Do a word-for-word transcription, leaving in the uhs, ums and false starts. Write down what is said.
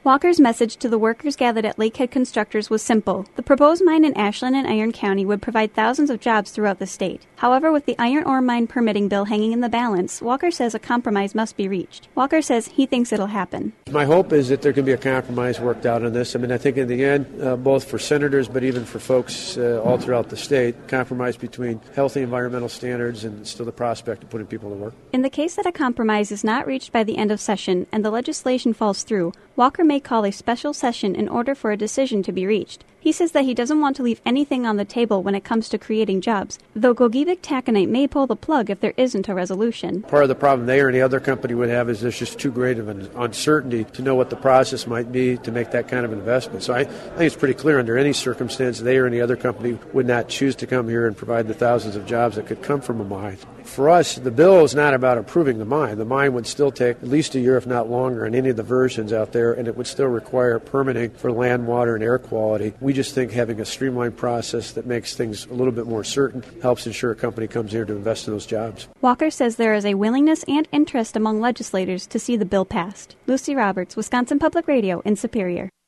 Walker's message to the workers gathered at Lakehead Constructors was simple. The proposed mine in Ashland and Iron County would provide thousands of jobs throughout the state. However, with the iron ore mine permitting bill hanging in the balance, Walker says a compromise must be reached. Walker says he thinks it'll happen. My hope is that there can be a compromise worked out on this. I mean, I think in the end, uh, both for senators but even for folks uh, all throughout the state, compromise between healthy environmental standards and still the prospect of putting people to work. In the case that a compromise is not reached by the end of session and the legislation falls through, Walker may call a special session in order for a decision to be reached. He says that he doesn't want to leave anything on the table when it comes to creating jobs, though Gogebic Taconite may pull the plug if there isn't a resolution. Part of the problem they or any other company would have is there's just too great of an uncertainty to know what the process might be to make that kind of investment. So I, I think it's pretty clear under any circumstance they or any other company would not choose to come here and provide the thousands of jobs that could come from a mine. For us, the bill is not about approving the mine. The mine would still take at least a year, if not longer, in any of the versions out there, and it would still require permitting for land, water, and air quality. We just think having a streamlined process that makes things a little bit more certain helps ensure a company comes here to invest in those jobs. Walker says there is a willingness and interest among legislators to see the bill passed. Lucy Roberts, Wisconsin Public Radio in Superior.